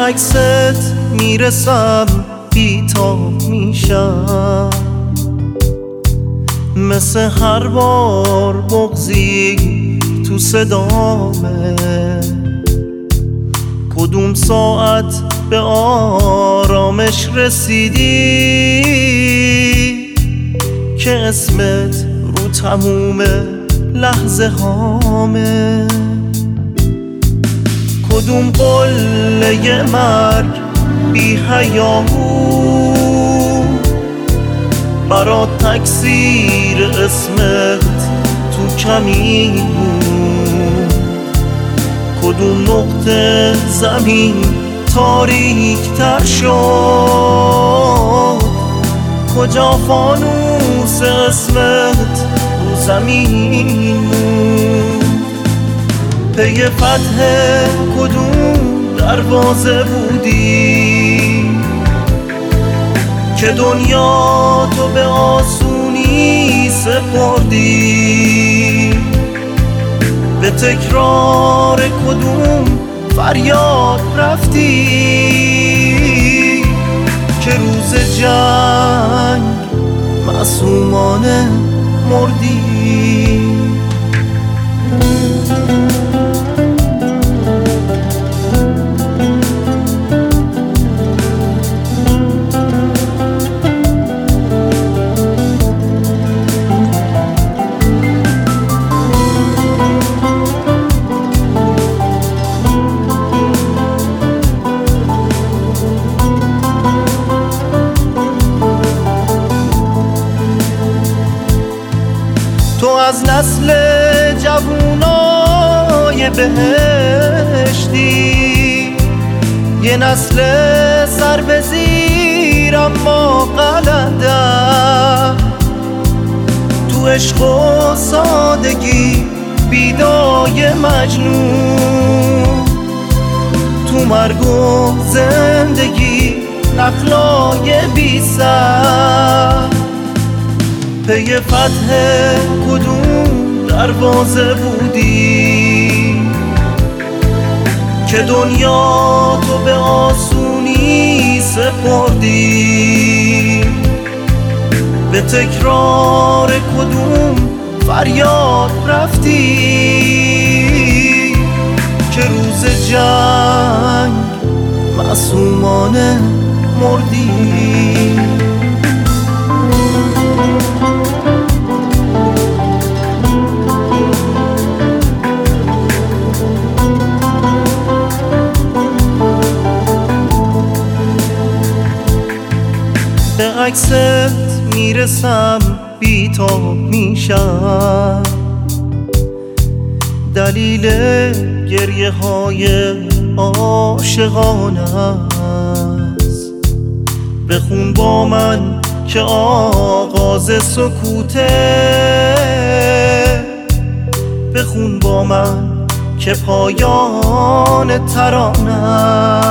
عکست میرسم بی‌تاب میشم، مثل هر بار بغضی تو صدامه. کدوم ساعت به آرامش رسیدی که اسمت رو تموم لحظه هامه؟ کدوم قله مرگ بی حیاهو برات تکثیر اسمت تو کمین بود؟ کدوم نقطه زمین تاریک تر شد؟ کجا فانوس اسمت رو زمین بود؟ پی فتح کدوم دروازه بودی که دنیا تو به آسونی سپردی؟ به تکرار کدوم فریاد رفتی که روز جنگ معصومانه مردی؟ تو از نسل جوونای بهشتی، یه نسل سر به زیر اما قلندر، تو عشق و سادگی بیدای مجنون، تو مرگ و زندگی نخلای بی سر. پی فتح کدوم دروازه بودی که دنیا تو به آسونی سپردی؟ به تکرار کدوم فریاد رفتی که روز جنگ معصومانه مردی؟ به عکست میرسم بی‌تاب میشم، دلیل گریه های عاشقانه است. بخون با من که آغاز سکوته، بخون با من که پایان ترانه.